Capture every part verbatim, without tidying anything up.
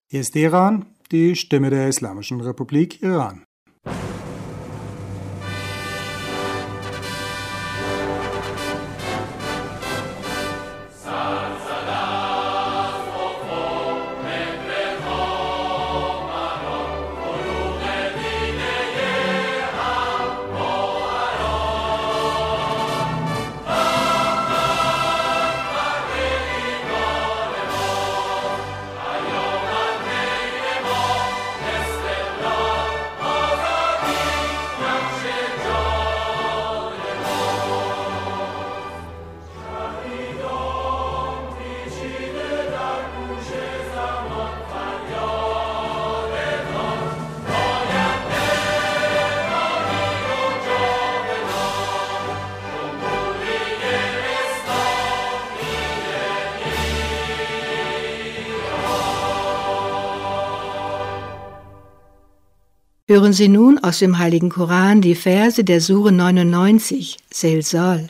Hier ist Teheran, die Stimme der Islamischen Republik Iran. Hören Sie nun aus dem Heiligen Koran die Verse der Sure neunundneunzig, Zilzal.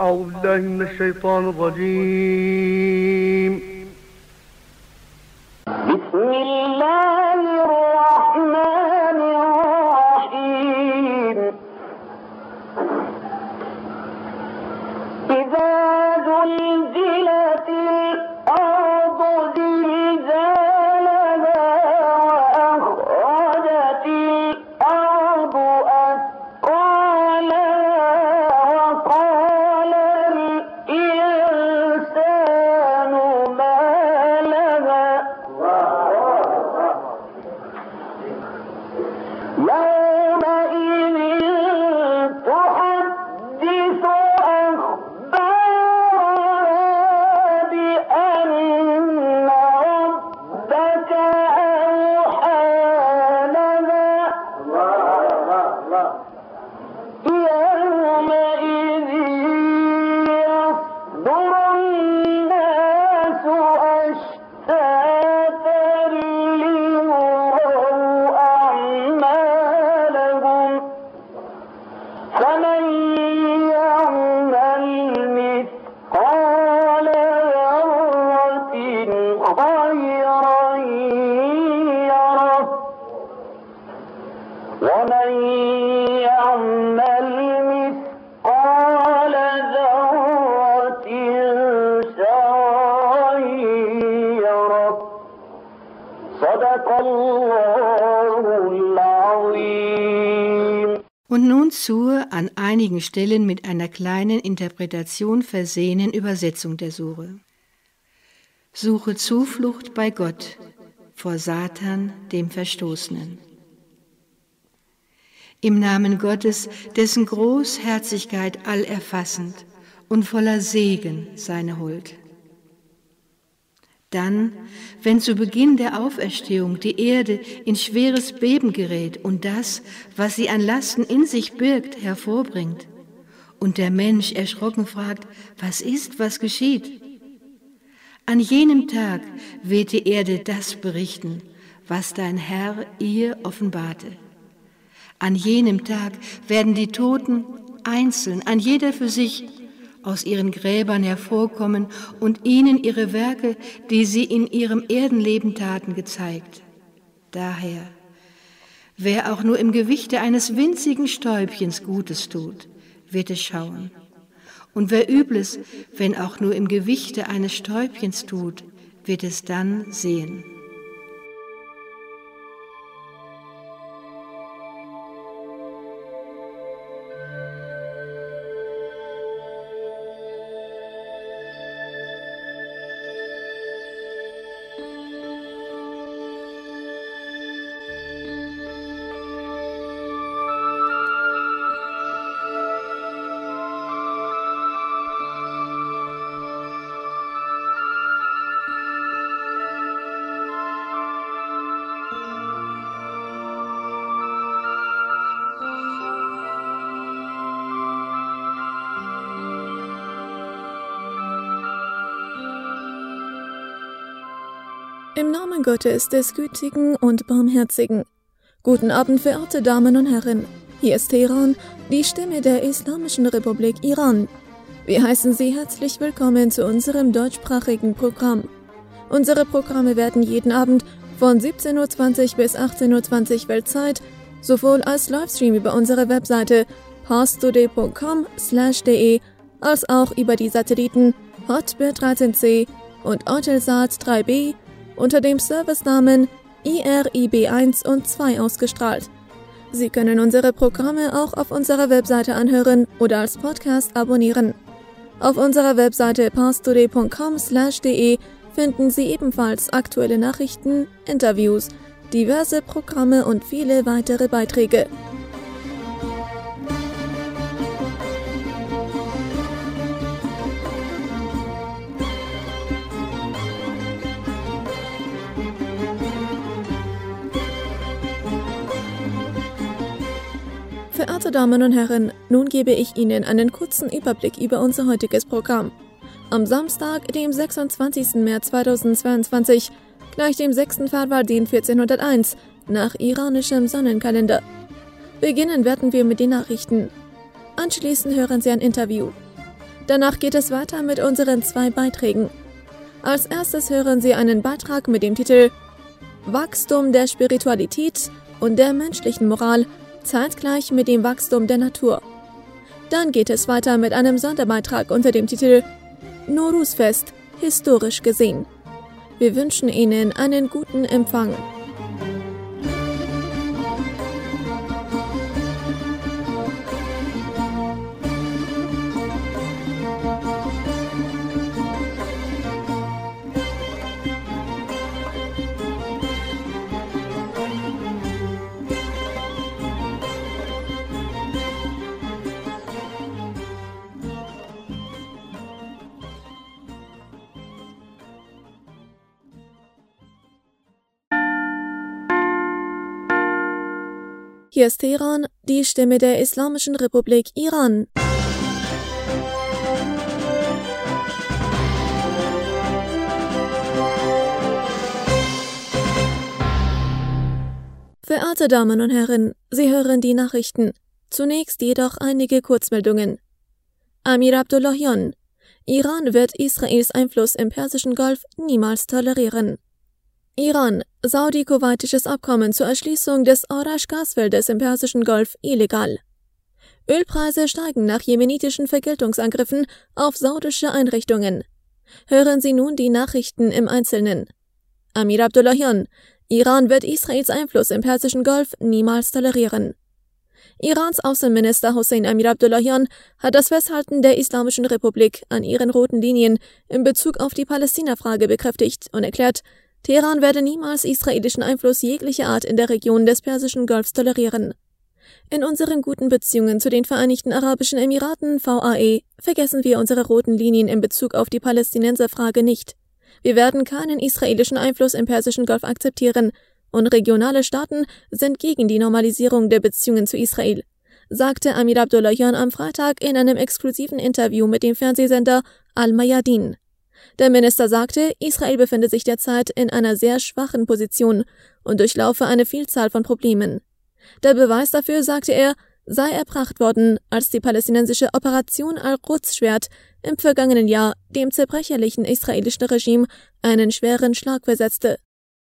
Und nun zur an einigen Stellen mit einer kleinen Interpretation versehenen Übersetzung der Sure. Suche Zuflucht bei Gott vor Satan, dem Verstoßenen. Im Namen Gottes, dessen Großherzigkeit allerfassend und voller Segen seine Huld. Dann, wenn zu Beginn der Auferstehung die Erde in schweres Beben gerät und das, was sie an Lasten in sich birgt, hervorbringt, und der Mensch erschrocken fragt, was ist, was geschieht? An jenem Tag wird die Erde das berichten, was dein Herr ihr offenbarte. An jenem Tag werden die Toten einzeln, ein jeder für sich, aus ihren Gräbern hervorkommen und ihnen ihre Werke, die sie in ihrem Erdenleben taten, gezeigt. Daher, wer auch nur im Gewichte eines winzigen Stäubchens Gutes tut, wird es schauen. Und wer Übles, wenn auch nur im Gewichte eines Stäubchens tut, wird es dann sehen. Im Namen Gottes, des Gütigen und Barmherzigen. Guten Abend, verehrte Damen und Herren. Hier ist Teheran, die Stimme der Islamischen Republik Iran. Wir heißen Sie herzlich willkommen zu unserem deutschsprachigen Programm. Unsere Programme werden jeden Abend von siebzehn Uhr zwanzig bis achtzehn Uhr zwanzig Weltzeit, sowohl als Livestream über unsere Webseite parstoday punkt com slash de als auch über die Satelliten Hotbird dreizehn C und Eutelsat drei B unter dem Servicenamen I R I B eins und zwei ausgestrahlt. Sie können unsere Programme auch auf unserer Webseite anhören oder als Podcast abonnieren. Auf unserer Webseite parstoday punkt com slash de finden Sie ebenfalls aktuelle Nachrichten, Interviews, diverse Programme und viele weitere Beiträge. Verehrte Damen und Herren, nun gebe ich Ihnen einen kurzen Überblick über unser heutiges Programm. Am Samstag, dem sechsundzwanzigsten März zweitausendzweiundzwanzig, gleich dem sechsten Farvardin vierzehnhunderteins, nach iranischem Sonnenkalender. Beginnen werden wir mit den Nachrichten. Anschließend hören Sie ein Interview. Danach geht es weiter mit unseren zwei Beiträgen. Als erstes hören Sie einen Beitrag mit dem Titel Wachstum der Spiritualität und der menschlichen Moral, zeitgleich mit dem Wachstum der Natur. Dann geht es weiter mit einem Sonderbeitrag unter dem Titel Nowruz-Fest, historisch gesehen. Wir wünschen Ihnen einen guten Empfang. Hier ist Teheran, die Stimme der Islamischen Republik Iran. Verehrte Damen und Herren, Sie hören die Nachrichten. Zunächst jedoch einige Kurzmeldungen. Amir Abdullahian: Iran wird Israels Einfluss im Persischen Golf niemals tolerieren. Iran: Saudi-kuwaitisches Abkommen zur Erschließung des Orasch-Gasfeldes im Persischen Golf illegal. Ölpreise steigen nach jemenitischen Vergeltungsangriffen auf saudische Einrichtungen. Hören Sie nun die Nachrichten im Einzelnen. Amir Abdullahian: Iran wird Israels Einfluss im Persischen Golf niemals tolerieren. Irans Außenminister Hossein Amir Abdullahian hat das Festhalten der Islamischen Republik an ihren roten Linien in Bezug auf die Palästina-Frage bekräftigt und erklärt, Teheran werde niemals israelischen Einfluss jeglicher Art in der Region des Persischen Golfs tolerieren. In unseren guten Beziehungen zu den Vereinigten Arabischen Emiraten V A E vergessen wir unsere roten Linien in Bezug auf die Palästinenserfrage nicht. Wir werden keinen israelischen Einfluss im Persischen Golf akzeptieren und regionale Staaten sind gegen die Normalisierung der Beziehungen zu Israel, sagte Amir Abdullahian am Freitag in einem exklusiven Interview mit dem Fernsehsender Al-Mayadin. Der Minister sagte, Israel befinde sich derzeit in einer sehr schwachen Position und durchlaufe eine Vielzahl von Problemen. Der Beweis dafür, sagte er, sei erbracht worden, als die palästinensische Operation Al-Quds-Schwert im vergangenen Jahr dem zerbrechlichen israelischen Regime einen schweren Schlag versetzte.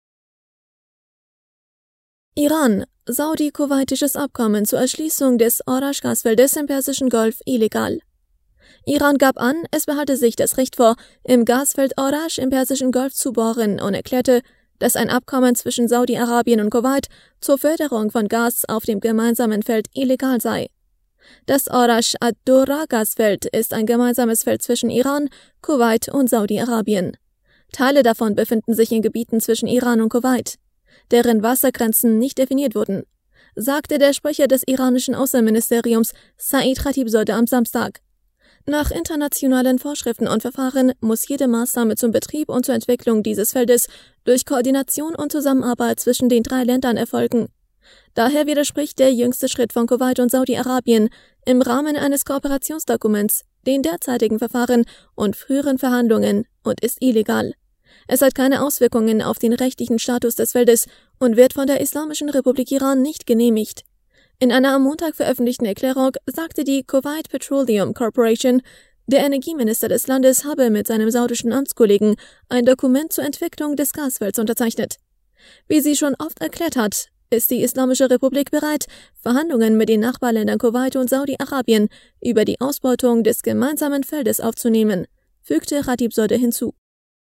Iran: Saudi-kuwaitisches Abkommen zur Erschließung des Orasch-Gasfeldes im Persischen Golf illegal. Iran gab an, es behalte sich das Recht vor, im Gasfeld Orasch im Persischen Golf zu bohren und erklärte, dass ein Abkommen zwischen Saudi-Arabien und Kuwait zur Förderung von Gas auf dem gemeinsamen Feld illegal sei. Das Orasch ad-Durra-Gasfeld ist ein gemeinsames Feld zwischen Iran, Kuwait und Saudi-Arabien. Teile davon befinden sich in Gebieten zwischen Iran und Kuwait, deren Wassergrenzen nicht definiert wurden, sagte der Sprecher des iranischen Außenministeriums Said Khatibzadeh am Samstag. Nach internationalen Vorschriften und Verfahren muss jede Maßnahme zum Betrieb und zur Entwicklung dieses Feldes durch Koordination und Zusammenarbeit zwischen den drei Ländern erfolgen. Daher widerspricht der jüngste Schritt von Kuwait und Saudi-Arabien im Rahmen eines Kooperationsdokuments den derzeitigen Verfahren und früheren Verhandlungen und ist illegal. Es hat keine Auswirkungen auf den rechtlichen Status des Feldes und wird von der Islamischen Republik Iran nicht genehmigt. In einer am Montag veröffentlichten Erklärung sagte die Kuwait Petroleum Corporation, der Energieminister des Landes habe mit seinem saudischen Amtskollegen ein Dokument zur Entwicklung des Gasfelds unterzeichnet. Wie sie schon oft erklärt hat, ist die Islamische Republik bereit, Verhandlungen mit den Nachbarländern Kuwait und Saudi-Arabien über die Ausbeutung des gemeinsamen Feldes aufzunehmen, fügte Khatibzadeh hinzu.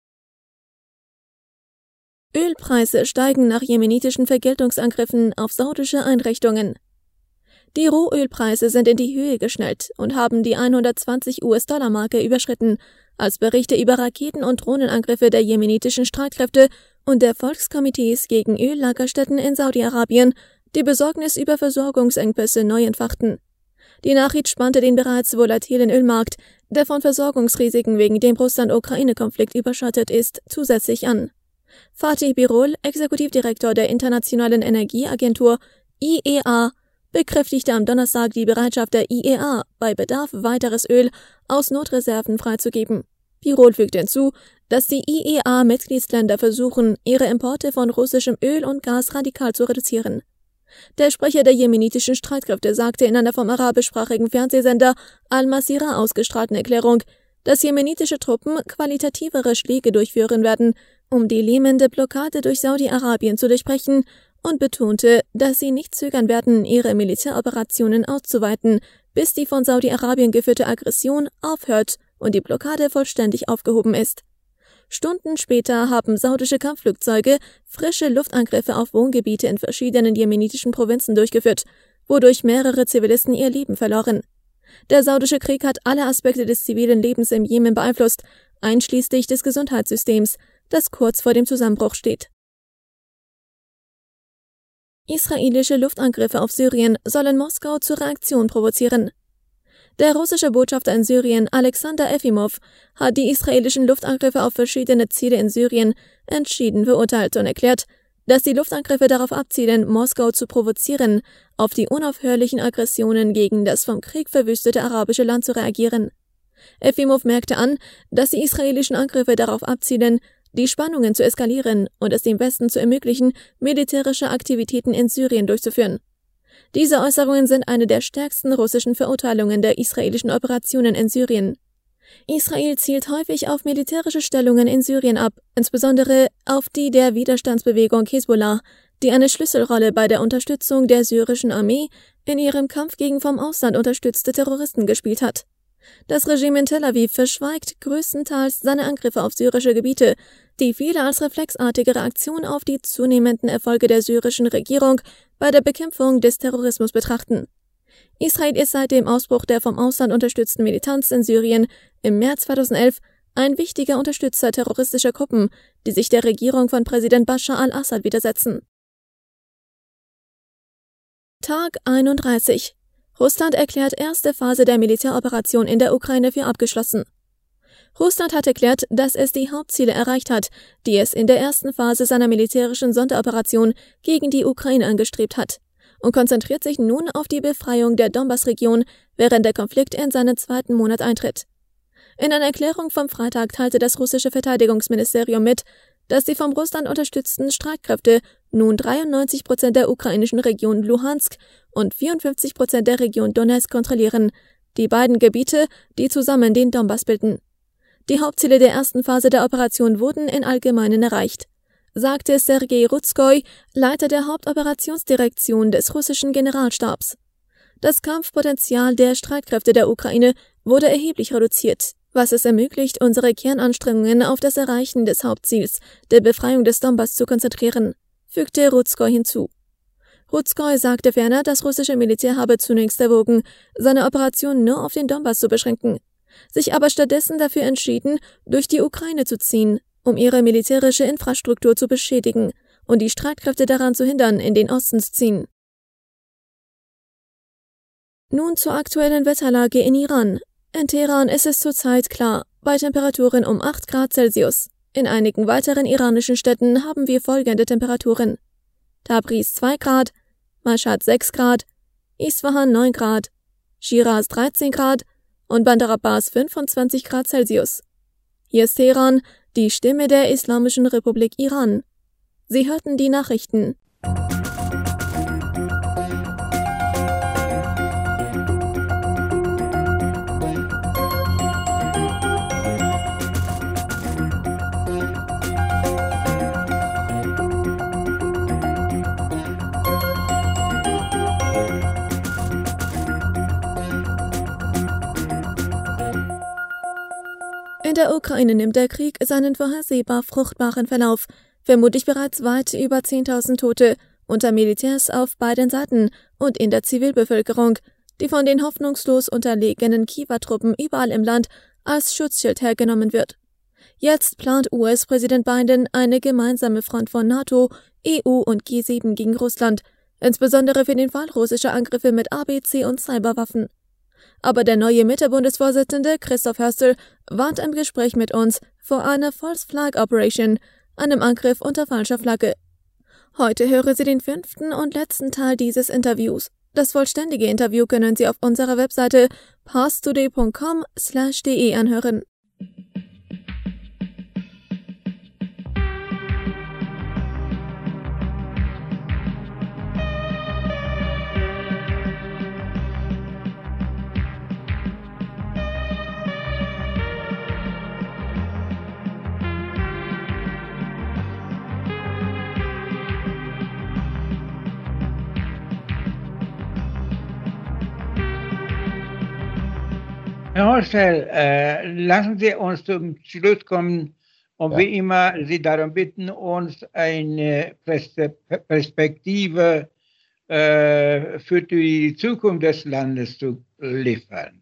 Ölpreise steigen nach jemenitischen Vergeltungsangriffen auf saudische Einrichtungen. Die Rohölpreise sind in die Höhe geschnellt und haben die hundertzwanzig US-Dollar-Marke überschritten, als Berichte über Raketen- und Drohnenangriffe der jemenitischen Streitkräfte und der Volkskomitees gegen Öllagerstätten in Saudi-Arabien die Besorgnis über Versorgungsengpässe neu entfachten. Die Nachricht spannte den bereits volatilen Ölmarkt, der von Versorgungsrisiken wegen dem Russland-Ukraine-Konflikt überschattet ist, zusätzlich an. Fatih Birol, Exekutivdirektor der Internationalen Energieagentur I E A, bekräftigte am Donnerstag die Bereitschaft der I E A, bei Bedarf weiteres Öl aus Notreserven freizugeben. Birol fügte hinzu, dass die I E A-Mitgliedsländer versuchen, ihre Importe von russischem Öl und Gas radikal zu reduzieren. Der Sprecher der jemenitischen Streitkräfte sagte in einer vom arabischsprachigen Fernsehsender Al-Masirah ausgestrahlten Erklärung, dass jemenitische Truppen qualitativere Schläge durchführen werden, um die lähmende Blockade durch Saudi-Arabien zu durchbrechen, und betonte, dass sie nicht zögern werden, ihre Militäroperationen auszuweiten, bis die von Saudi-Arabien geführte Aggression aufhört und die Blockade vollständig aufgehoben ist. Stunden später haben saudische Kampfflugzeuge frische Luftangriffe auf Wohngebiete in verschiedenen jemenitischen Provinzen durchgeführt, wodurch mehrere Zivilisten ihr Leben verloren. Der saudische Krieg hat alle Aspekte des zivilen Lebens im Jemen beeinflusst, einschließlich des Gesundheitssystems, das kurz vor dem Zusammenbruch steht. Israelische Luftangriffe auf Syrien sollen Moskau zur Reaktion provozieren. Der russische Botschafter in Syrien, Alexander Efimov, hat die israelischen Luftangriffe auf verschiedene Ziele in Syrien entschieden verurteilt und erklärt, dass die Luftangriffe darauf abzielen, Moskau zu provozieren, auf die unaufhörlichen Aggressionen gegen das vom Krieg verwüstete arabische Land zu reagieren. Efimov merkte an, dass die israelischen Angriffe darauf abzielen, die Spannungen zu eskalieren und es dem Westen zu ermöglichen, militärische Aktivitäten in Syrien durchzuführen. Diese Äußerungen sind eine der stärksten russischen Verurteilungen der israelischen Operationen in Syrien. Israel zielt häufig auf militärische Stellungen in Syrien ab, insbesondere auf die der Widerstandsbewegung Hezbollah, die eine Schlüsselrolle bei der Unterstützung der syrischen Armee in ihrem Kampf gegen vom Ausland unterstützte Terroristen gespielt hat. Das Regime in Tel Aviv verschweigt größtenteils seine Angriffe auf syrische Gebiete, die viele als reflexartige Reaktion auf die zunehmenden Erfolge der syrischen Regierung bei der Bekämpfung des Terrorismus betrachten. Israel ist seit dem Ausbruch der vom Ausland unterstützten Militanz in Syrien im März zweitausendelf ein wichtiger Unterstützer terroristischer Gruppen, die sich der Regierung von Präsident Bashar al-Assad widersetzen. Tag einunddreißig. Russland erklärt erste Phase der Militäroperation in der Ukraine für abgeschlossen. Russland hat erklärt, dass es die Hauptziele erreicht hat, die es in der ersten Phase seiner militärischen Sonderoperation gegen die Ukraine angestrebt hat, und konzentriert sich nun auf die Befreiung der Donbass-Region, während der Konflikt in seinen zweiten Monat eintritt. In einer Erklärung vom Freitag teilte das russische Verteidigungsministerium mit, dass die vom Russland unterstützten Streitkräfte nun dreiundneunzig Prozent der ukrainischen Region Luhansk und vierundfünfzig Prozent der Region Donetsk kontrollieren, die beiden Gebiete, die zusammen den Donbass bilden. Die Hauptziele der ersten Phase der Operation wurden in Allgemeinen erreicht, sagte Sergei Rudskoy, Leiter der Hauptoperationsdirektion des russischen Generalstabs. Das Kampfpotenzial der Streitkräfte der Ukraine wurde erheblich reduziert, was es ermöglicht, unsere Kernanstrengungen auf das Erreichen des Hauptziels, der Befreiung des Donbass, zu konzentrieren, fügte Rudskoy hinzu. Rudskoy sagte ferner, das russische Militär habe zunächst erwogen, seine Operation nur auf den Donbass zu beschränken, sich aber stattdessen dafür entschieden, durch die Ukraine zu ziehen, um ihre militärische Infrastruktur zu beschädigen und die Streitkräfte daran zu hindern, in den Osten zu ziehen. Nun zur aktuellen Wetterlage in Iran. In Teheran ist es zurzeit klar, bei Temperaturen um acht Grad Celsius. In einigen weiteren iranischen Städten haben wir folgende Temperaturen: Tabriz zwei Grad, Mashhad sechs Grad, Isfahan neun Grad, Shiraz dreizehn Grad und Bandar Abbas fünfundzwanzig Grad Celsius. Hier ist Teheran, die Stimme der Islamischen Republik Iran. Sie hörten die Nachrichten. In der Ukraine nimmt der Krieg seinen vorhersehbar fruchtbaren Verlauf, vermutlich bereits weit über zehntausend Tote unter Militärs auf beiden Seiten und in der Zivilbevölkerung, die von den hoffnungslos unterlegenen Kiewer Truppen überall im Land als Schutzschild hergenommen wird. Jetzt plant U S-Präsident Biden eine gemeinsame Front von NATO, E U und G sieben gegen Russland, insbesondere für den Fall russischer Angriffe mit A B C und Cyberwaffen. Aber der neue Mitte-Bundesvorsitzende Christoph Hörstel warnt im Gespräch mit uns vor einer False Flag Operation, einem Angriff unter falscher Flagge. Heute hören Sie den fünften und letzten Teil dieses Interviews. Das vollständige Interview können Sie auf unserer Webseite parstoday punkt com slash de anhören. Herr Hörstel, äh, lassen Sie uns zum Schluss kommen und ja. wie immer Sie darum bitten, uns eine Perspektive äh, für die Zukunft des Landes zu liefern.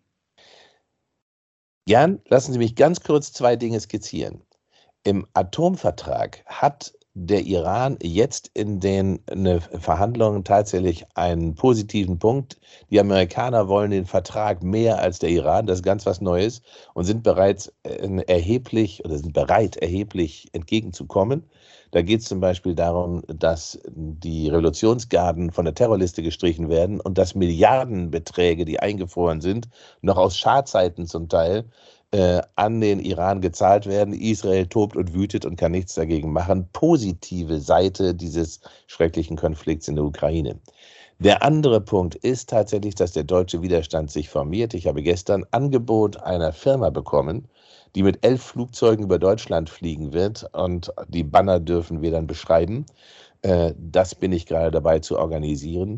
Gern, lassen Sie mich ganz kurz zwei Dinge skizzieren. Im Atomvertrag hat der Iran jetzt in den ne, Verhandlungen tatsächlich einen positiven Punkt. Die Amerikaner wollen den Vertrag mehr als der Iran, das ist ganz was Neues, und sind bereits äh, erheblich oder sind bereit, erheblich entgegenzukommen. Da geht es zum Beispiel darum, dass die Revolutionsgarden von der Terrorliste gestrichen werden und dass Milliardenbeträge, die eingefroren sind, noch aus Schadzeiten zum Teil, Äh, an den Iran gezahlt werden. Israel tobt und wütet und kann nichts dagegen machen. Positive Seite dieses schrecklichen Konflikts in der Ukraine. Der andere Punkt ist tatsächlich, dass der deutsche Widerstand sich formiert. Ich habe gestern Angebot einer Firma bekommen, die mit elf Flugzeugen über Deutschland fliegen wird, und die Banner dürfen wir dann beschreiben. Das bin ich gerade dabei zu organisieren.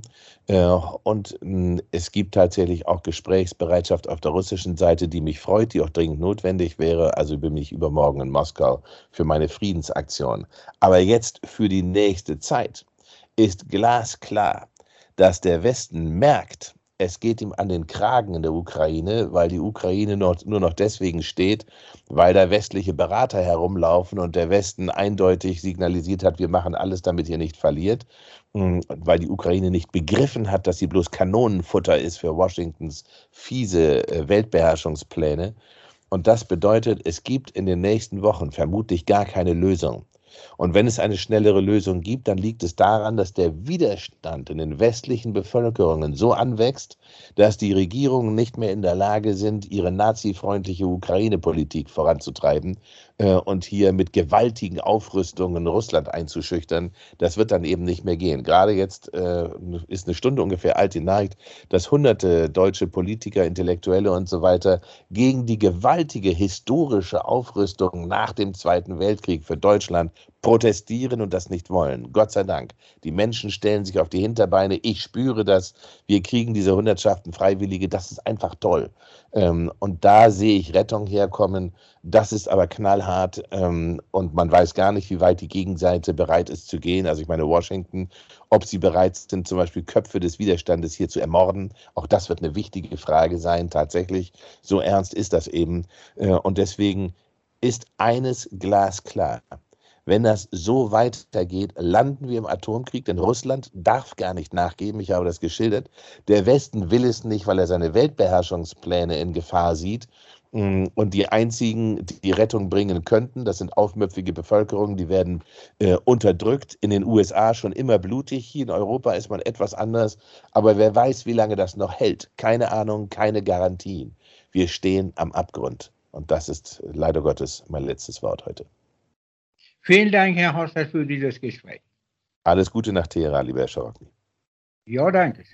Und es gibt tatsächlich auch Gesprächsbereitschaft auf der russischen Seite, die mich freut, die auch dringend notwendig wäre. Also bin ich übermorgen in Moskau für meine Friedensaktion. Aber jetzt für die nächste Zeit ist glasklar, dass der Westen merkt, es geht ihm an den Kragen in der Ukraine, weil die Ukraine noch, nur noch deswegen steht, weil da westliche Berater herumlaufen und der Westen eindeutig signalisiert hat, wir machen alles, damit ihr nicht verliert, weil die Ukraine nicht begriffen hat, dass sie bloß Kanonenfutter ist für Washingtons fiese Weltbeherrschungspläne. Und das bedeutet, es gibt in den nächsten Wochen vermutlich gar keine Lösung. Und wenn es eine schnellere Lösung gibt, dann liegt es daran, dass der Widerstand in den westlichen Bevölkerungen so anwächst, dass die Regierungen nicht mehr in der Lage sind, ihre nazifreundliche Ukraine-Politik voranzutreiben äh, und hier mit gewaltigen Aufrüstungen Russland einzuschüchtern. Das wird dann eben nicht mehr gehen. Gerade jetzt äh, ist eine Stunde ungefähr alt die Nachricht, dass hunderte deutsche Politiker, Intellektuelle und so weiter gegen die gewaltige historische Aufrüstung nach dem Zweiten Weltkrieg für Deutschland protestieren und das nicht wollen. Gott sei Dank. Die Menschen stellen sich auf die Hinterbeine. Ich spüre das. Wir kriegen diese Hundertschaften Freiwillige. Das ist einfach toll. Ähm, und da sehe ich Rettung herkommen. Das ist aber knallhart. Ähm, und man weiß gar nicht, wie weit die Gegenseite bereit ist zu gehen. Also ich meine Washington, ob sie bereit sind, zum Beispiel Köpfe des Widerstandes hier zu ermorden. Auch das wird eine wichtige Frage sein. Tatsächlich, so ernst ist das eben. Äh, und deswegen ist eines glasklar. Wenn das so weitergeht, landen wir im Atomkrieg, denn Russland darf gar nicht nachgeben, ich habe das geschildert. Der Westen will es nicht, weil er seine Weltbeherrschungspläne in Gefahr sieht. Und die einzigen, die die Rettung bringen könnten, das sind aufmüpfige Bevölkerungen, die werden äh, unterdrückt. In den U S A schon immer blutig, hier in Europa ist man etwas anders. Aber wer weiß, wie lange das noch hält. Keine Ahnung, keine Garantien. Wir stehen am Abgrund. Und das ist leider Gottes mein letztes Wort heute. Vielen Dank, Herr Hörstel, für dieses Gespräch. Alles Gute nach Teheran, lieber Herr Scharokny. Ja, danke.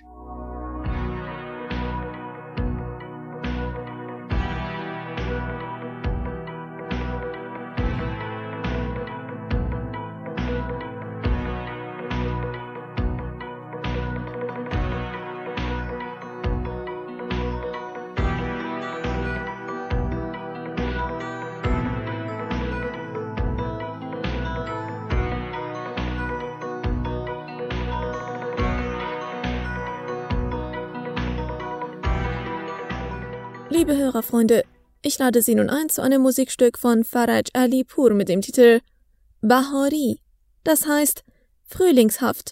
Liebe Hörerfreunde, ich lade Sie nun ein zu einem Musikstück von Faraj Ali Pur mit dem Titel Bahari, das heißt frühlingshaft.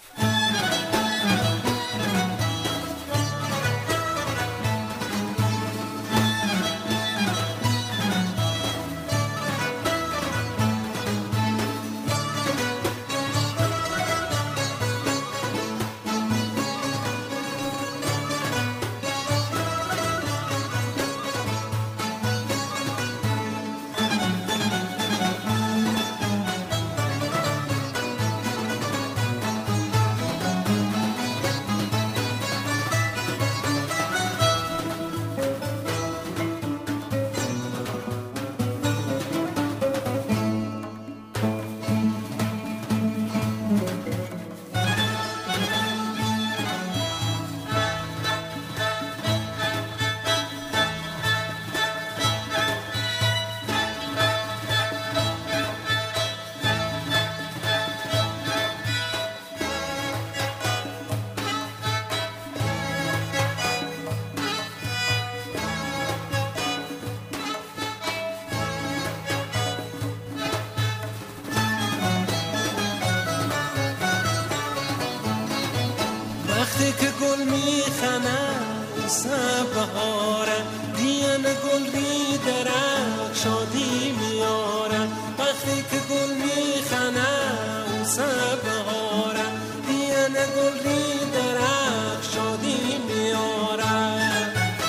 وقتی که گل میخند سب بهارم دیان گل میدرد شادی میارم وقتی که گل میخند سب بهارم دیان گل میدرد شادی میارم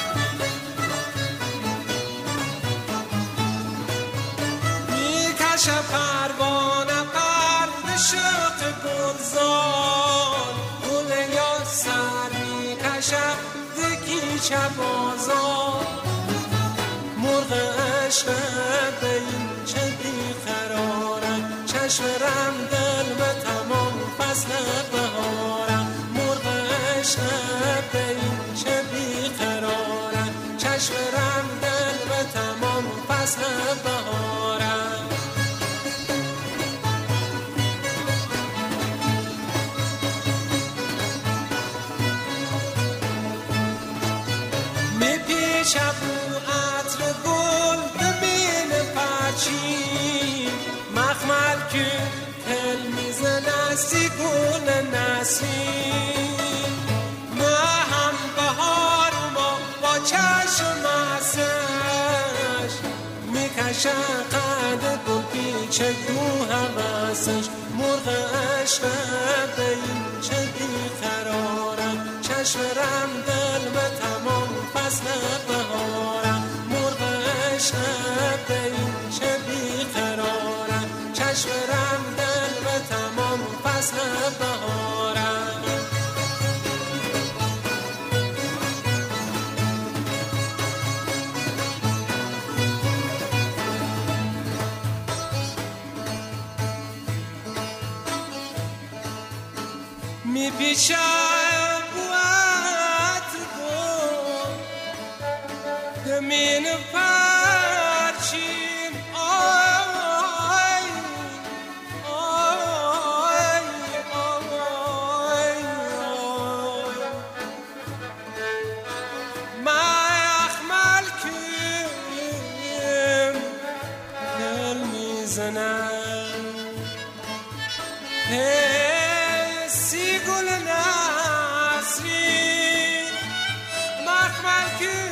میکشه پروانه پرد شوق گلزار دکی چبازار مرغ عشق به این چه بیقرارم چشم رم دل به تمام فصل بهارم مرغ عشق به این چه بیقرارم چشم رم دل به تمام فصل بهارم شبو عطر گل ببین پرچین مخمل که تل میزنه سی گل نسیم ما هم بهار ما با چشم ازش میکشه قد گل پیچه دو حواسش مرغ عشق به این چه بیقرارم چشم رم دل به تمام فصل بهارم مرغ عشق به این چه بیقرارم چشم رم دل به تمام فصل بهارم میپیچم زمین پرچین آی آی آی مخمل کم دل میزنم سی گل نسرین مخمل کم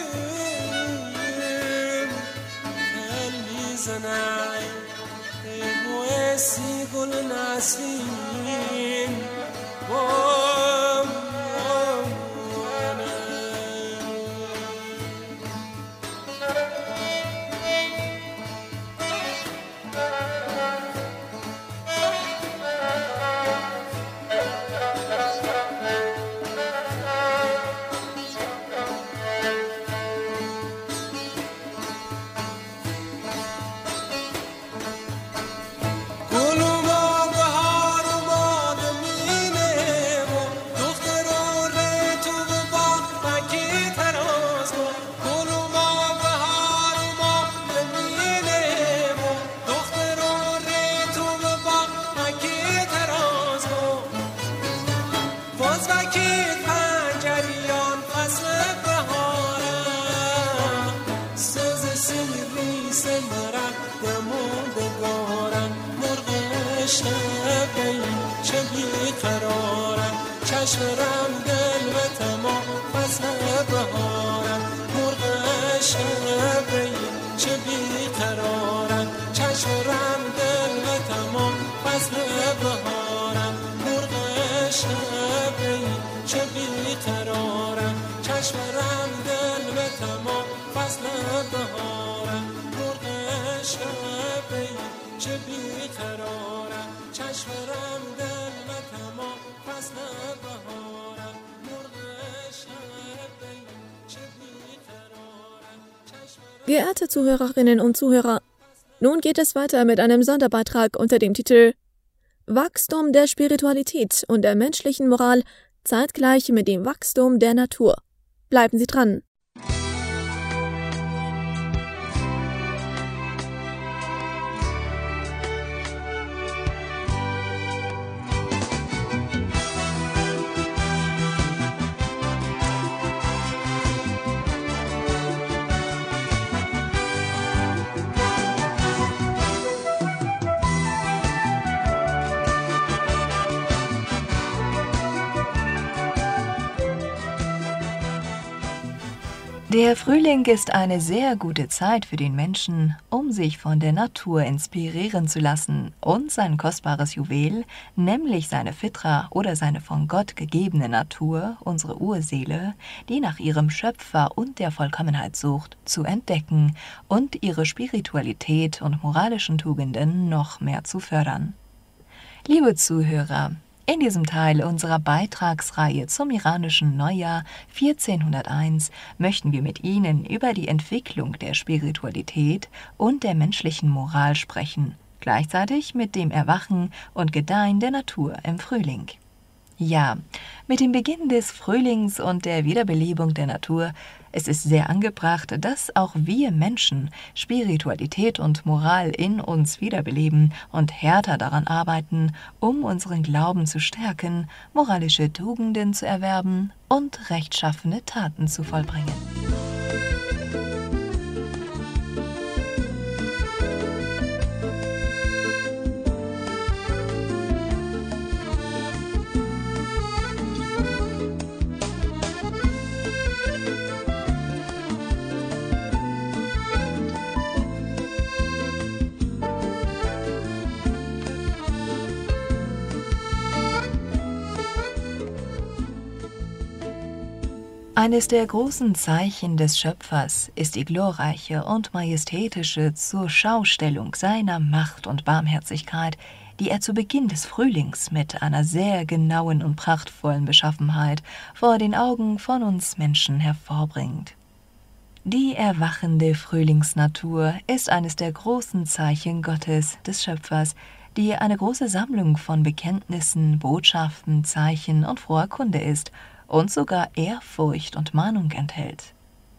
زنای موسی گل نسرین بام گل و ما بهار و ما چشمرم دل و تمام فصل بهارم مرغ شبه چه بیقرارم چشمرم دل و تمام فصل بهارم مرغ شبه چه بیقرارم چشمرم دل و تمام فصل بهارم مرغ شبه چه بیقرارم چشمرم دل و تمام فصل بهارم مرغ شبه چه بیقرارم Geehrte Zuhörerinnen und Zuhörer, nun geht es weiter mit einem Sonderbeitrag unter dem Titel Wachstum der Spiritualität und der menschlichen Moral zeitgleich mit dem Wachstum der Natur. Bleiben Sie dran! Der Frühling ist eine sehr gute Zeit für den Menschen, um sich von der Natur inspirieren zu lassen und sein kostbares Juwel, nämlich seine Fitra oder seine von Gott gegebene Natur, unsere Urseele, die nach ihrem Schöpfer und der Vollkommenheit sucht, zu entdecken und ihre Spiritualität und moralischen Tugenden noch mehr zu fördern. Liebe Zuhörer, in diesem Teil unserer Beitragsreihe zum iranischen Neujahr vierzehnhunderteins möchten wir mit Ihnen über die Entwicklung der Spiritualität und der menschlichen Moral sprechen, gleichzeitig mit dem Erwachen und Gedeihen der Natur im Frühling. Ja, mit dem Beginn des Frühlings und der Wiederbelebung der Natur, es ist sehr angebracht, dass auch wir Menschen Spiritualität und Moral in uns wiederbeleben und härter daran arbeiten, um unseren Glauben zu stärken, moralische Tugenden zu erwerben und rechtschaffene Taten zu vollbringen. Eines der großen Zeichen des Schöpfers ist die glorreiche und majestätische Zurschaustellung seiner Macht und Barmherzigkeit, die er zu Beginn des Frühlings mit einer sehr genauen und prachtvollen Beschaffenheit vor den Augen von uns Menschen hervorbringt. Die erwachende Frühlingsnatur ist eines der großen Zeichen Gottes, des Schöpfers, die eine große Sammlung von Bekenntnissen, Botschaften, Zeichen und froher Kunde ist und sogar Ehrfurcht und Mahnung enthält.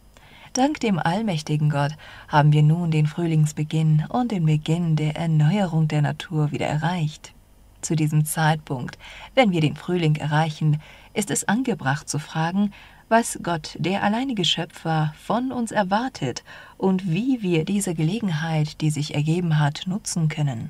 Dank dem allmächtigen Gott haben wir nun den Frühlingsbeginn und den Beginn der Erneuerung der Natur wieder erreicht. Zu diesem Zeitpunkt, wenn wir den Frühling erreichen, ist es angebracht zu fragen, was Gott, der alleinige Schöpfer, von uns erwartet und wie wir diese Gelegenheit, die sich ergeben hat, nutzen können.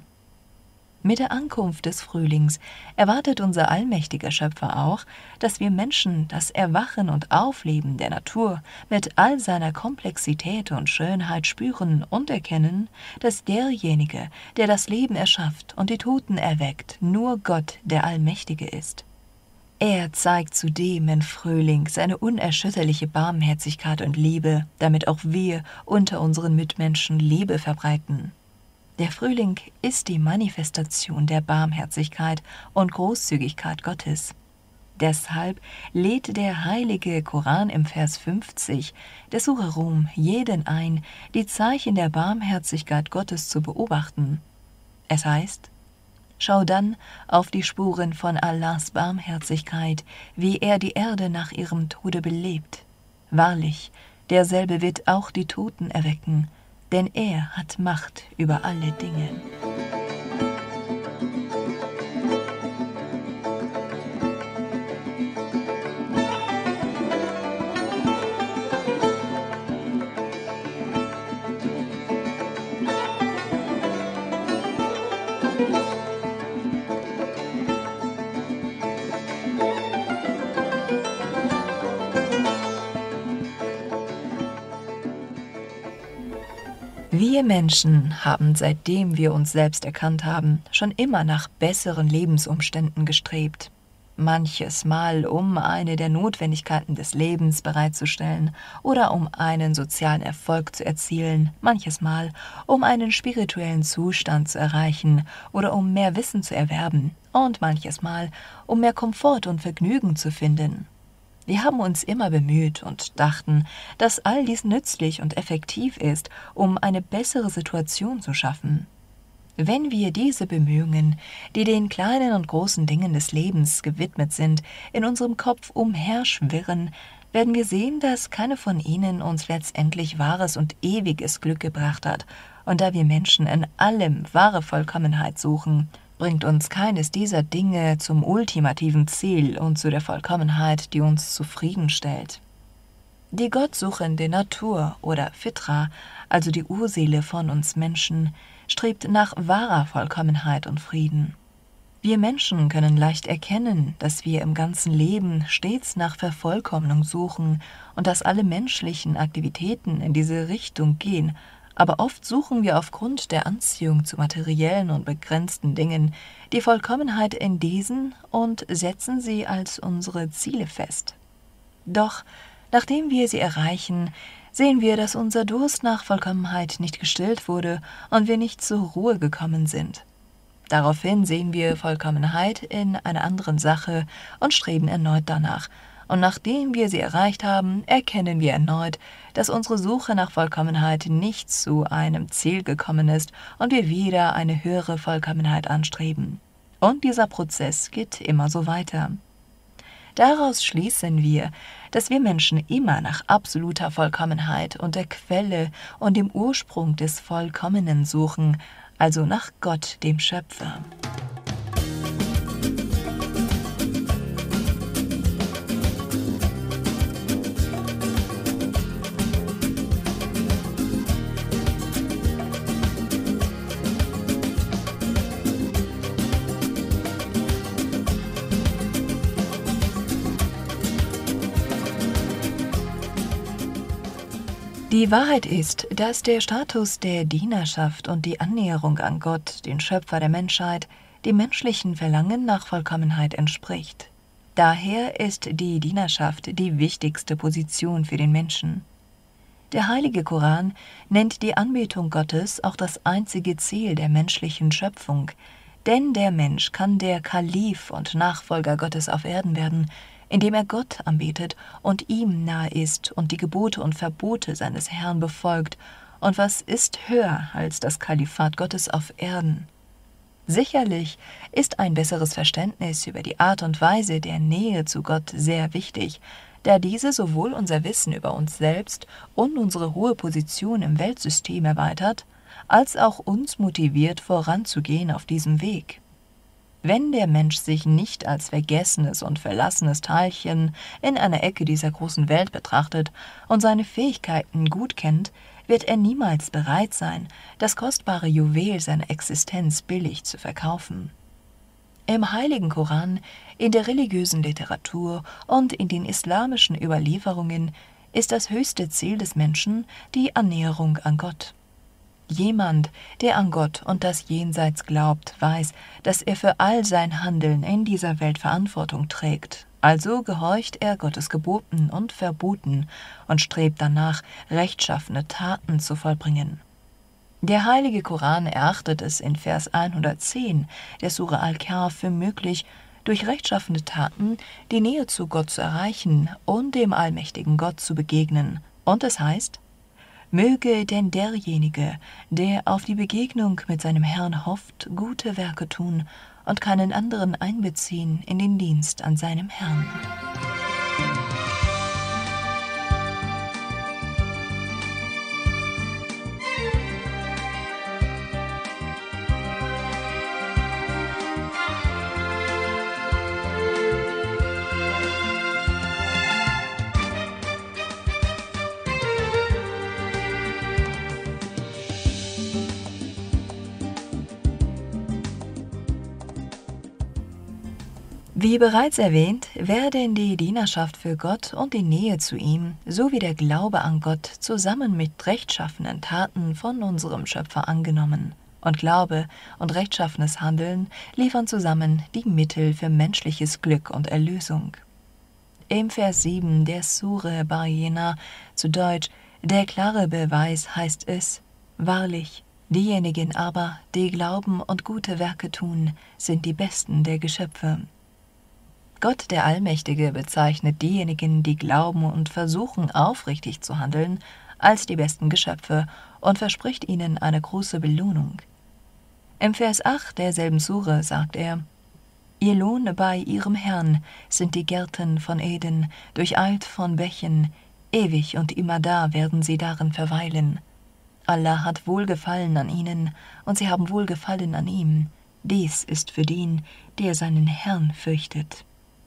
Mit der Ankunft des Frühlings erwartet unser allmächtiger Schöpfer auch, dass wir Menschen das Erwachen und Aufleben der Natur mit all seiner Komplexität und Schönheit spüren und erkennen, dass derjenige, der das Leben erschafft und die Toten erweckt, nur Gott, der Allmächtige ist. Er zeigt zudem im Frühling seine unerschütterliche Barmherzigkeit und Liebe, damit auch wir unter unseren Mitmenschen Liebe verbreiten. Der Frühling ist die Manifestation der Barmherzigkeit und Großzügigkeit Gottes. Deshalb lädt der heilige Koran im Vers fünfzig der Sura Rum jeden ein, die Zeichen der Barmherzigkeit Gottes zu beobachten. Es heißt: Schau dann auf die Spuren von Allahs Barmherzigkeit, wie er die Erde nach ihrem Tode belebt. Wahrlich, derselbe wird auch die Toten erwecken, denn er hat Macht über alle Dinge. Wir Menschen haben, seitdem wir uns selbst erkannt haben, schon immer nach besseren Lebensumständen gestrebt. Manches Mal, um eine der Notwendigkeiten des Lebens bereitzustellen oder um einen sozialen Erfolg zu erzielen, manches Mal, um einen spirituellen Zustand zu erreichen oder um mehr Wissen zu erwerben und manches Mal, um mehr Komfort und Vergnügen zu finden. Wir haben uns immer bemüht und dachten, dass all dies nützlich und effektiv ist, um eine bessere Situation zu schaffen. Wenn wir diese Bemühungen, die den kleinen und großen Dingen des Lebens gewidmet sind, in unserem Kopf umherschwirren, werden wir sehen, dass keine von ihnen uns letztendlich wahres und ewiges Glück gebracht hat. Und da wir Menschen in allem wahre Vollkommenheit suchen, bringt uns keines dieser Dinge zum ultimativen Ziel und zu der Vollkommenheit, die uns zufriedenstellt. Die gottsuchende Natur oder Fitra, also die Urseele von uns Menschen, strebt nach wahrer Vollkommenheit und Frieden. Wir Menschen können leicht erkennen, dass wir im ganzen Leben stets nach Vervollkommnung suchen und dass alle menschlichen Aktivitäten in diese Richtung gehen, aber oft suchen wir aufgrund der Anziehung zu materiellen und begrenzten Dingen die Vollkommenheit in diesen und setzen sie als unsere Ziele fest. Doch nachdem wir sie erreichen, sehen wir, dass unser Durst nach Vollkommenheit nicht gestillt wurde und wir nicht zur Ruhe gekommen sind. Daraufhin sehen wir Vollkommenheit in einer anderen Sache und streben erneut danach. Und nachdem wir sie erreicht haben, erkennen wir erneut, dass unsere Suche nach Vollkommenheit nicht zu einem Ziel gekommen ist und wir wieder eine höhere Vollkommenheit anstreben. Und dieser Prozess geht immer so weiter. Daraus schließen wir, dass wir Menschen immer nach absoluter Vollkommenheit und der Quelle und dem Ursprung des Vollkommenen suchen, also nach Gott, dem Schöpfer. Die Wahrheit ist, dass der Status der Dienerschaft und die Annäherung an Gott, den Schöpfer der Menschheit, dem menschlichen Verlangen nach Vollkommenheit entspricht. Daher ist die Dienerschaft die wichtigste Position für den Menschen. Der heilige Koran nennt die Anbetung Gottes auch das einzige Ziel der menschlichen Schöpfung, denn der Mensch kann der Kalif und Nachfolger Gottes auf Erden werden, indem er Gott anbetet und ihm nahe ist und die Gebote und Verbote seines Herrn befolgt. Und was ist höher als das Kalifat Gottes auf Erden? Sicherlich ist ein besseres Verständnis über die Art und Weise der Nähe zu Gott sehr wichtig, da diese sowohl unser Wissen über uns selbst und unsere hohe Position im Weltsystem erweitert, als auch uns motiviert, voranzugehen auf diesem Weg. Wenn der Mensch sich nicht als vergessenes und verlassenes Teilchen in einer Ecke dieser großen Welt betrachtet und seine Fähigkeiten gut kennt, wird er niemals bereit sein, das kostbare Juwel seiner Existenz billig zu verkaufen. Im heiligen Koran, in der religiösen Literatur und in den islamischen Überlieferungen ist das höchste Ziel des Menschen die Annäherung an Gott. Jemand, der an Gott und das Jenseits glaubt, weiß, dass er für all sein Handeln in dieser Welt Verantwortung trägt. Also gehorcht er Gottes Geboten und Verboten und strebt danach, rechtschaffene Taten zu vollbringen. Der heilige Koran erachtet es in Vers hundertzehn der Sura Al-Kahf für möglich, durch rechtschaffene Taten die Nähe zu Gott zu erreichen und dem allmächtigen Gott zu begegnen. Und es heißt: Möge denn derjenige, der auf die Begegnung mit seinem Herrn hofft, gute Werke tun und keinen anderen einbeziehen in den Dienst an seinem Herrn. Wie bereits erwähnt, werden die Dienerschaft für Gott und die Nähe zu ihm sowie der Glaube an Gott zusammen mit rechtschaffenen Taten von unserem Schöpfer angenommen. Und Glaube und rechtschaffenes Handeln liefern zusammen die Mittel für menschliches Glück und Erlösung. Im Vers sieben der Sure Bar-Jena, zu Deutsch, der klare Beweis, heißt es: Wahrlich, diejenigen aber, die glauben und gute Werke tun, sind die Besten der Geschöpfe. Gott der Allmächtige bezeichnet diejenigen, die glauben und versuchen, aufrichtig zu handeln, als die besten Geschöpfe und verspricht ihnen eine große Belohnung. Im Vers acht derselben Sure sagt er: Ihr Lohn bei ihrem Herrn sind die Gärten von Eden, durcheilt von Bächen, ewig und immerdar werden sie darin verweilen. Allah hat Wohlgefallen an ihnen, und sie haben Wohlgefallen an ihm. Dies ist für den, der seinen Herrn fürchtet.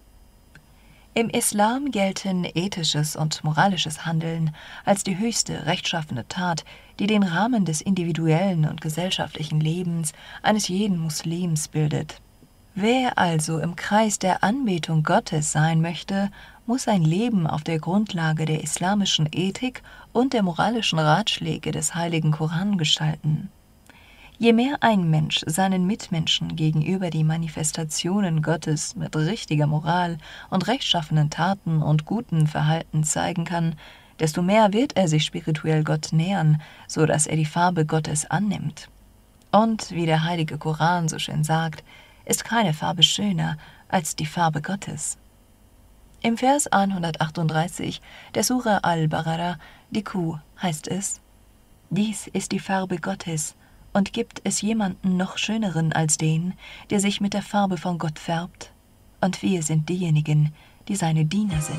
Im Islam gelten ethisches und moralisches Handeln als die höchste rechtschaffene Tat, die den Rahmen des individuellen und gesellschaftlichen Lebens eines jeden Muslims bildet. Wer also im Kreis der Anbetung Gottes sein möchte, muss sein Leben auf der Grundlage der islamischen Ethik und der moralischen Ratschläge des Heiligen Koran gestalten. Je mehr ein Mensch seinen Mitmenschen gegenüber die Manifestationen Gottes mit richtiger Moral und rechtschaffenen Taten und gutem Verhalten zeigen kann, desto mehr wird er sich spirituell Gott nähern, so dass er die Farbe Gottes annimmt. Und wie der Heilige Koran so schön sagt, ist keine Farbe schöner als die Farbe Gottes. Im Vers hundertachtunddreißig der Sura Al-Baqarah, die Kuh, heißt es: Dies ist die Farbe Gottes, und gibt es jemanden noch schöneren als den, der sich mit der Farbe von Gott färbt? Und wir sind diejenigen, die seine Diener sind.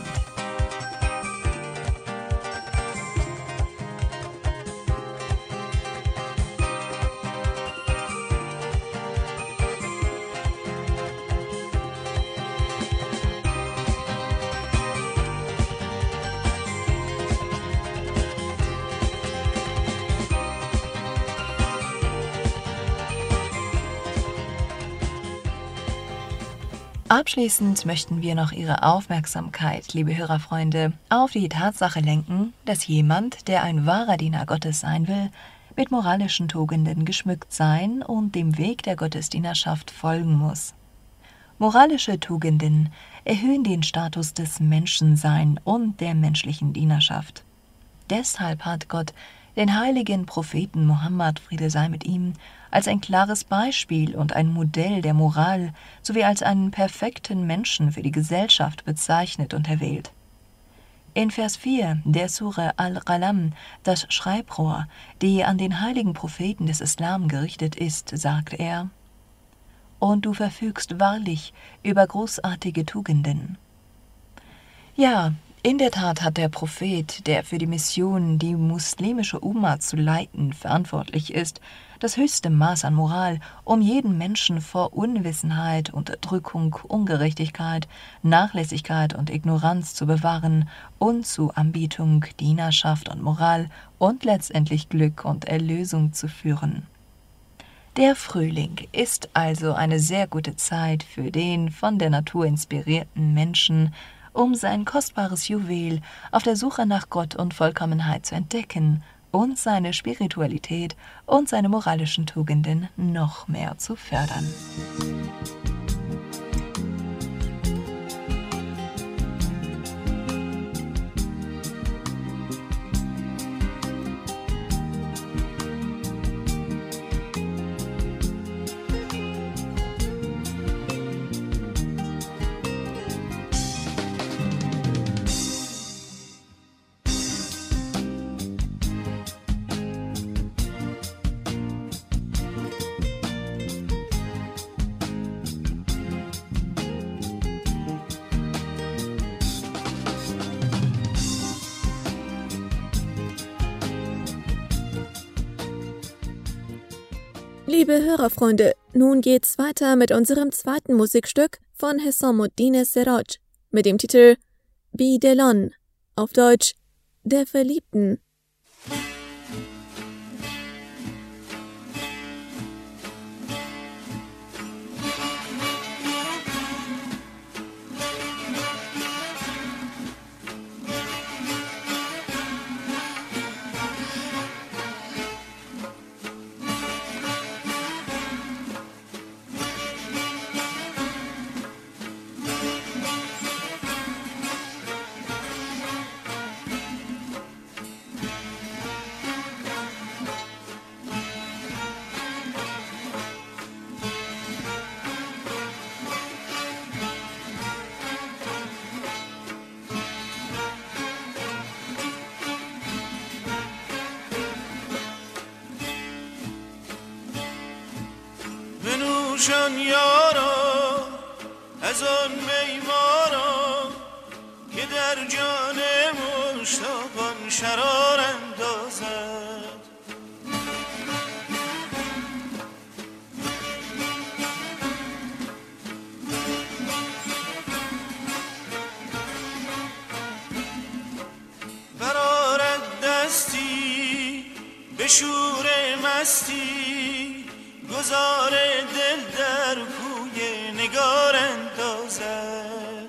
Abschließend möchten wir noch Ihre Aufmerksamkeit, liebe Hörerfreunde, auf die Tatsache lenken, dass jemand, der ein wahrer Diener Gottes sein will, mit moralischen Tugenden geschmückt sein und dem Weg der Gottesdienerschaft folgen muss. Moralische Tugenden erhöhen den Status des Menschenseins und der menschlichen Dienerschaft. Deshalb hat Gott den heiligen Propheten Mohammed, Friede sei mit ihm, als ein klares Beispiel und ein Modell der Moral sowie als einen perfekten Menschen für die Gesellschaft bezeichnet und erwählt. In Vers vier der Sure Al-Qalam, das Schreibrohr, die an den heiligen Propheten des Islam gerichtet ist, sagt er: Und du verfügst wahrlich über großartige Tugenden. Ja, in der Tat hat der Prophet, der für die Mission, die muslimische Umma zu leiten, verantwortlich ist, das höchste Maß an Moral, um jeden Menschen vor Unwissenheit, Unterdrückung, Ungerechtigkeit, Nachlässigkeit und Ignoranz zu bewahren und zu Anbetung, Dienerschaft und Moral und letztendlich Glück und Erlösung zu führen. Der Frühling ist also eine sehr gute Zeit für den von der Natur inspirierten Menschen, um sein kostbares Juwel auf der Suche nach Gott und Vollkommenheit zu entdecken und seine Spiritualität und seine moralischen Tugenden noch mehr zu fördern. Liebe Hörerfreunde, nun geht's weiter mit unserem zweiten Musikstück von Hessamuddin Seraj mit dem Titel Bidelon, auf Deutsch Der Verliebten. بنوشان یارا از آن میمارا که در جان مشتاقان شرار اندازد. برآرد دستی به شور مستی گذار دل در کوی نگار اندازد.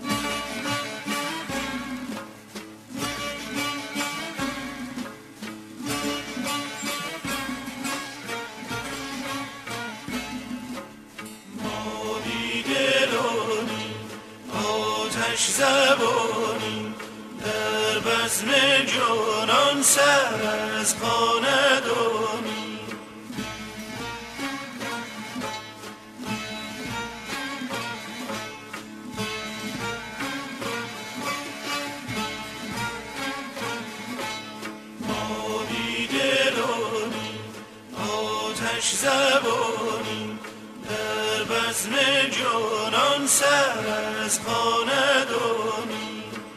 ما بی دلانی آتش زبانی در بزم جانان سر از خاندانی. ما بی دلانی آتش زبانی در بزم جانان سر از خاندانی.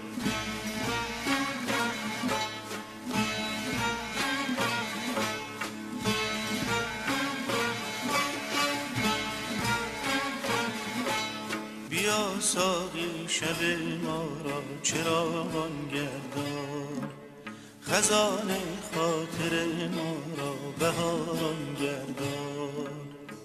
بیا ساقی شب ما را چراغان گردان، خزان خاطر ما را بهاران گردان.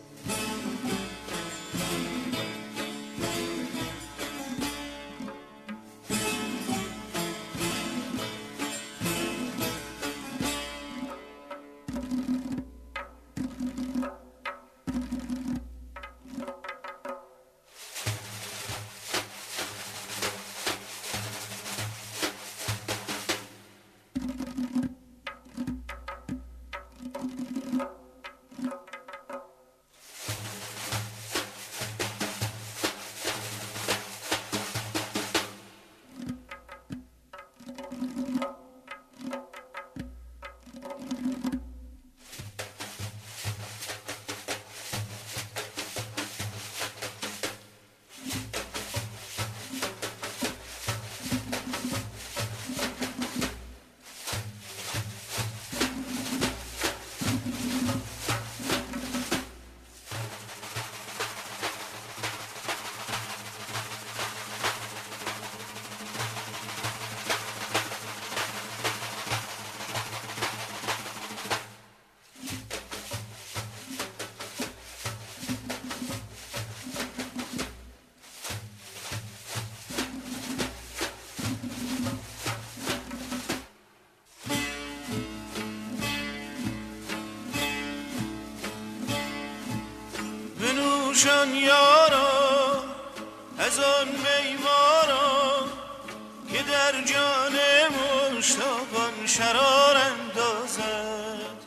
بنوشان یارا از آن میمارا که در جان مشتاقان شرار اندازد.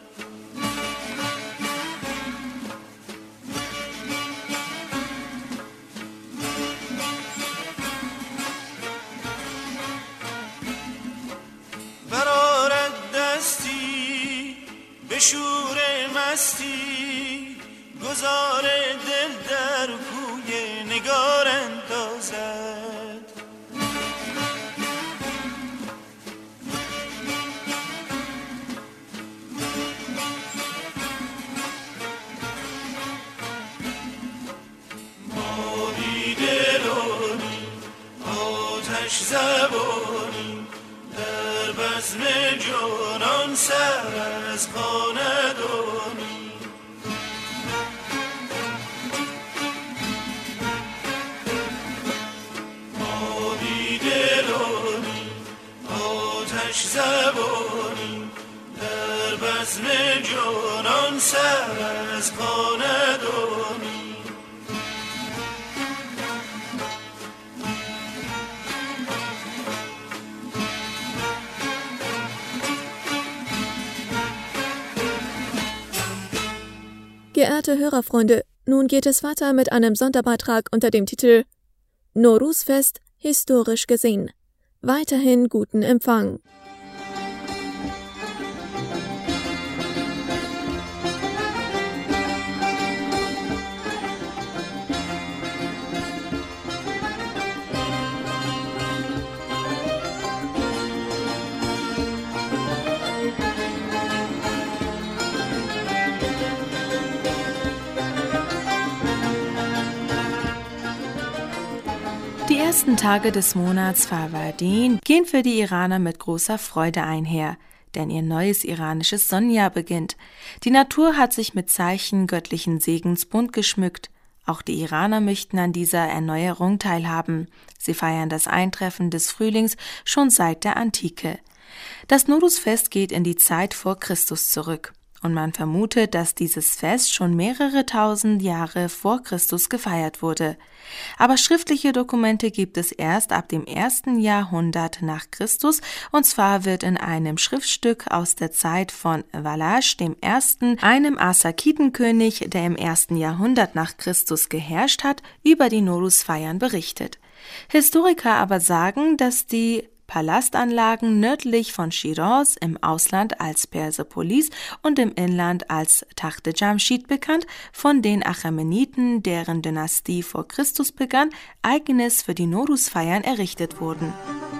برآرد دستی به شور مستی گذار دل در کوی نگار اندازد. ما بی دلانی آتش زبانی در بزم جانان سر از خاندانی. آتش زبانی در بزم جانان سر از خاندانی. Geehrte Hörerfreunde, nun geht es weiter mit einem Sonderbeitrag unter dem Titel Nowruz-Fest historisch gesehen. Weiterhin guten Empfang. Die ersten Tage des Monats Farvardin gehen für die Iraner mit großer Freude einher, denn ihr neues iranisches Sonnenjahr beginnt. Die Natur hat sich mit Zeichen göttlichen Segens bunt geschmückt. Auch die Iraner möchten an dieser Erneuerung teilhaben. Sie feiern das Eintreffen des Frühlings schon seit der Antike. Das Nowruz-Fest geht in die Zeit vor Christus zurück. Und man vermutet, dass dieses Fest schon mehrere tausend Jahre vor Christus gefeiert wurde. Aber schriftliche Dokumente gibt es erst ab dem ersten Jahrhundert nach Christus, und zwar wird in einem Schriftstück aus der Zeit von Walash dem Ersten, einem Arsakitenkönig, der im ersten Jahrhundert nach Christus geherrscht hat, über die Nowruz-Feiern berichtet. Historiker aber sagen, dass die Palastanlagen nördlich von Schiraz, im Ausland als Persepolis und im Inland als Tachte Jamshid bekannt, von den Achämeniden, deren Dynastie vor Christus begann, eigens für die Nowruz-Feiern errichtet wurden.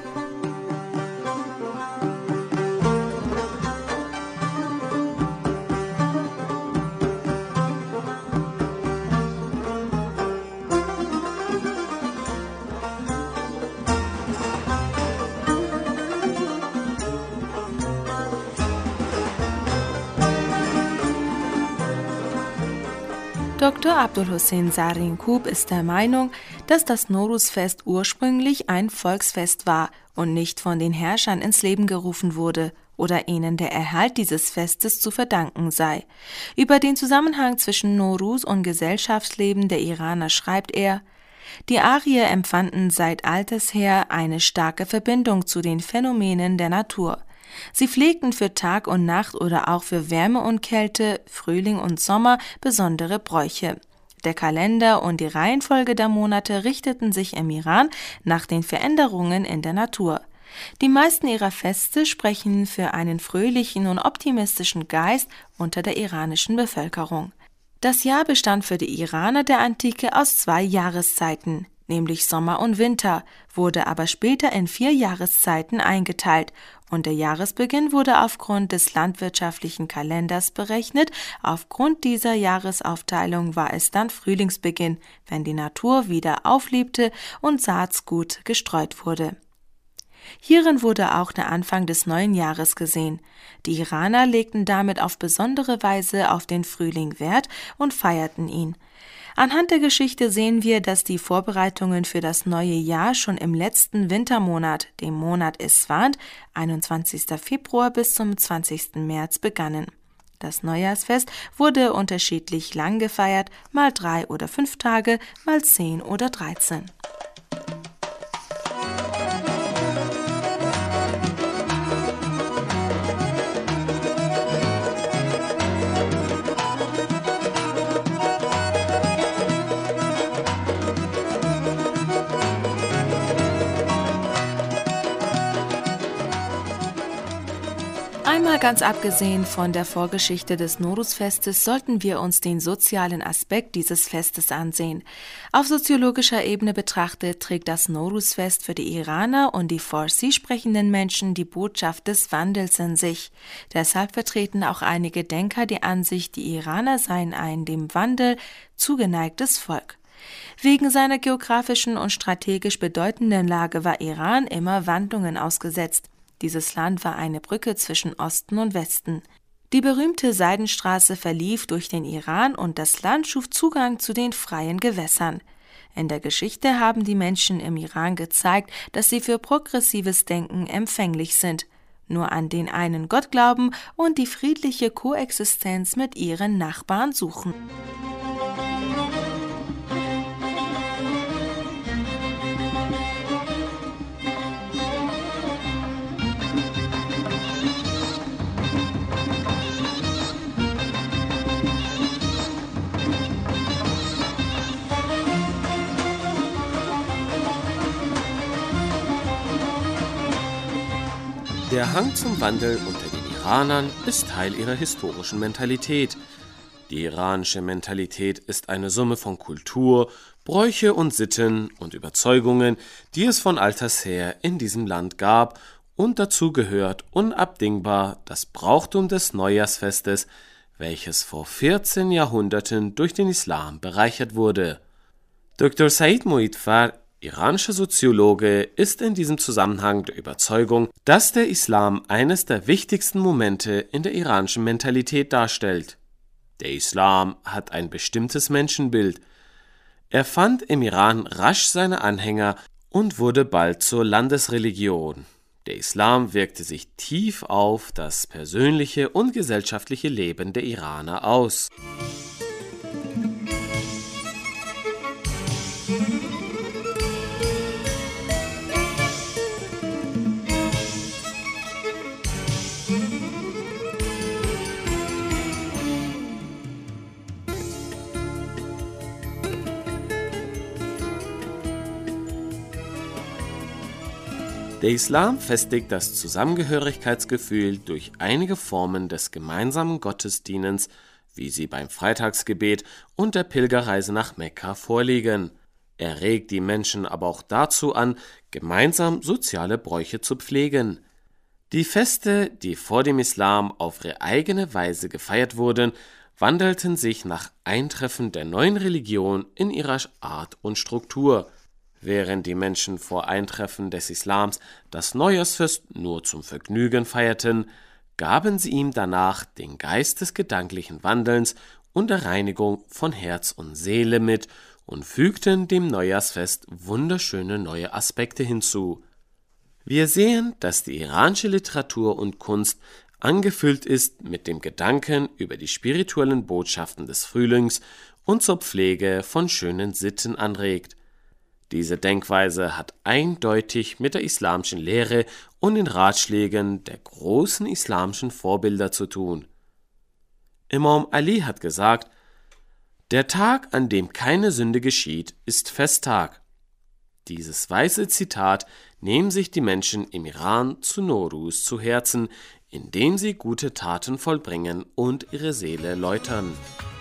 Doktor Abdul Hossein Sarin-Kub ist der Meinung, dass das Nowruz-Fest ursprünglich ein Volksfest war und nicht von den Herrschern ins Leben gerufen wurde oder ihnen der Erhalt dieses Festes zu verdanken sei. Über den Zusammenhang zwischen Nowruz und Gesellschaftsleben der Iraner schreibt er: Die Arier empfanden seit alters her eine starke Verbindung zu den Phänomenen der Natur. Sie pflegten für Tag und Nacht oder auch für Wärme und Kälte, Frühling und Sommer besondere Bräuche. Der Kalender und die Reihenfolge der Monate richteten sich im Iran nach den Veränderungen in der Natur. Die meisten ihrer Feste sprechen für einen fröhlichen und optimistischen Geist unter der iranischen Bevölkerung. Das Jahr bestand für die Iraner der Antike aus zwei Jahreszeiten, nämlich Sommer und Winter, wurde aber später in vier Jahreszeiten eingeteilt und der Jahresbeginn wurde aufgrund des landwirtschaftlichen Kalenders berechnet. Aufgrund dieser Jahresaufteilung war es dann Frühlingsbeginn, wenn die Natur wieder auflebte und Saatgut gestreut wurde. Hierin wurde auch der Anfang des neuen Jahres gesehen. Die Iraner legten damit auf besondere Weise auf den Frühling Wert und feierten ihn. Anhand der Geschichte sehen wir, dass die Vorbereitungen für das neue Jahr schon im letzten Wintermonat, dem Monat Esfand, einundzwanzigsten Februar bis zum zwanzigsten März, begannen. Das Neujahrsfest wurde unterschiedlich lang gefeiert, mal drei oder fünf Tage, mal zehn oder dreizehn. Einmal ganz abgesehen von der Vorgeschichte des Nowruz-Festes sollten wir uns den sozialen Aspekt dieses Festes ansehen. Auf soziologischer Ebene betrachtet trägt das Nowruz-Fest für die Iraner und die Farsi sprechenden Menschen die Botschaft des Wandels in sich. Deshalb vertreten auch einige Denker die Ansicht, die Iraner seien ein dem Wandel zugeneigtes Volk. Wegen seiner geografischen und strategisch bedeutenden Lage war Iran immer Wandlungen ausgesetzt. Dieses Land war eine Brücke zwischen Osten und Westen. Die berühmte Seidenstraße verlief durch den Iran und das Land schuf Zugang zu den freien Gewässern. In der Geschichte haben die Menschen im Iran gezeigt, dass sie für progressives Denken empfänglich sind, nur an den einen Gott glauben und die friedliche Koexistenz mit ihren Nachbarn suchen. Der Hang zum Wandel unter den Iranern ist Teil ihrer historischen Mentalität. Die iranische Mentalität ist eine Summe von Kultur, Bräuche und Sitten und Überzeugungen, die es von alters her in diesem Land gab, und dazu gehört unabdingbar das Brauchtum des Neujahrsfestes, welches vor vierzehn Jahrhunderten durch den Islam bereichert wurde. Doktor Said Moidfar iranischer Soziologe, ist in diesem Zusammenhang der Überzeugung, dass der Islam eines der wichtigsten Momente in der iranischen Mentalität darstellt. Der Islam hat ein bestimmtes Menschenbild. Er fand im Iran rasch seine Anhänger und wurde bald zur Landesreligion. Der Islam wirkte sich tief auf das persönliche und gesellschaftliche Leben der Iraner aus. Der Islam festigt das Zusammengehörigkeitsgefühl durch einige Formen des gemeinsamen Gottesdienstes, wie sie beim Freitagsgebet und der Pilgerreise nach Mekka vorliegen. Er regt die Menschen aber auch dazu an, gemeinsam soziale Bräuche zu pflegen. Die Feste, die vor dem Islam auf ihre eigene Weise gefeiert wurden, wandelten sich nach Eintreffen der neuen Religion in ihrer Art und Struktur. Während die Menschen vor Eintreffen des Islams das Neujahrsfest nur zum Vergnügen feierten, gaben sie ihm danach den Geist des gedanklichen Wandelns und der Reinigung von Herz und Seele mit und fügten dem Neujahrsfest wunderschöne neue Aspekte hinzu. Wir sehen, dass die iranische Literatur und Kunst angefüllt ist mit dem Gedanken über die spirituellen Botschaften des Frühlings und zur Pflege von schönen Sitten anregt. Diese Denkweise hat eindeutig mit der islamischen Lehre und den Ratschlägen der großen islamischen Vorbilder zu tun. Imam Ali hat gesagt, der Tag, an dem keine Sünde geschieht, ist Festtag. Dieses weise Zitat nehmen sich die Menschen im Iran zu Nowruz zu Herzen, indem sie gute Taten vollbringen und ihre Seele läutern.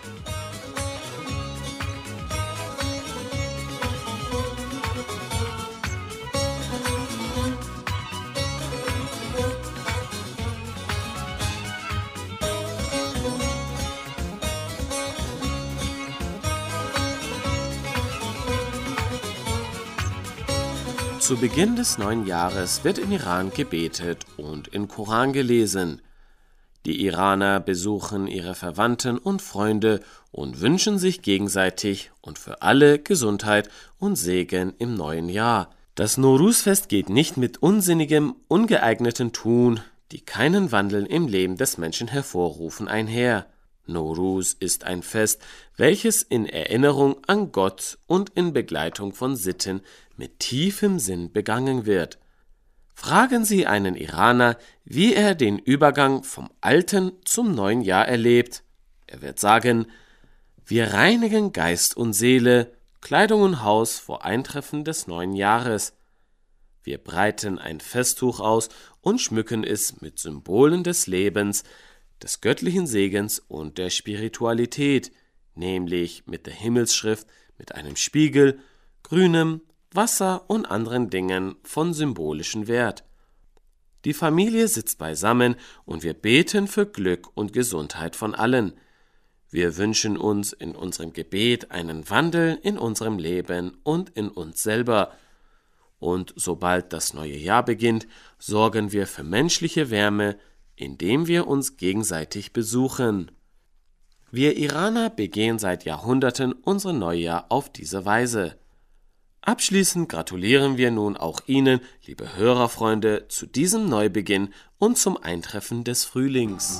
Zu Beginn des neuen Jahres wird im Iran gebetet und im Koran gelesen. Die Iraner besuchen ihre Verwandten und Freunde und wünschen sich gegenseitig und für alle Gesundheit und Segen im neuen Jahr. Das Nowruz-Fest geht nicht mit unsinnigem, ungeeigneten Tun, die keinen Wandel im Leben des Menschen hervorrufen, einher. Nowruz ist ein Fest, welches in Erinnerung an Gott und in Begleitung von Sitten mit tiefem Sinn begangen wird. Fragen Sie einen Iraner, wie er den Übergang vom alten zum neuen Jahr erlebt. Er wird sagen, wir reinigen Geist und Seele, Kleidung und Haus vor Eintreffen des neuen Jahres. Wir breiten ein Festtuch aus und schmücken es mit Symbolen des Lebens, des göttlichen Segens und der Spiritualität, nämlich mit der Himmelsschrift, mit einem Spiegel, grünem Wasser und anderen Dingen von symbolischem Wert. Die Familie sitzt beisammen und wir beten für Glück und Gesundheit von allen. Wir wünschen uns in unserem Gebet einen Wandel in unserem Leben und in uns selber. Und sobald das neue Jahr beginnt, sorgen wir für menschliche Wärme, indem wir uns gegenseitig besuchen. Wir Iraner begehen seit Jahrhunderten unser Neujahr auf diese Weise. Abschließend gratulieren wir nun auch Ihnen, liebe Hörerfreunde, zu diesem Neubeginn und zum Eintreffen des Frühlings.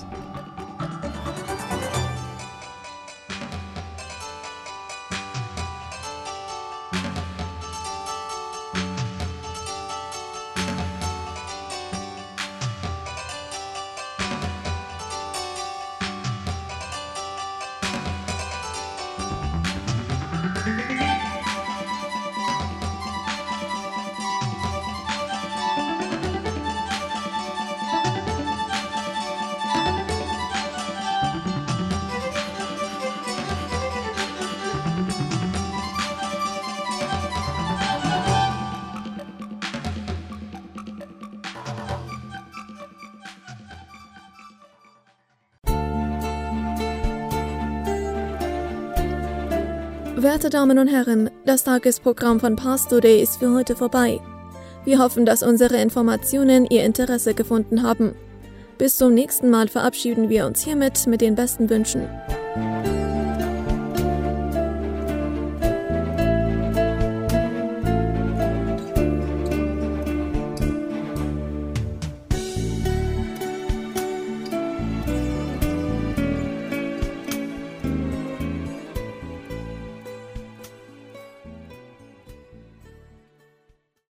Werte Damen und Herren, das Tagesprogramm von Pars Today ist für heute vorbei. Wir hoffen, dass unsere Informationen Ihr Interesse gefunden haben. Bis zum nächsten Mal verabschieden wir uns hiermit mit den besten Wünschen.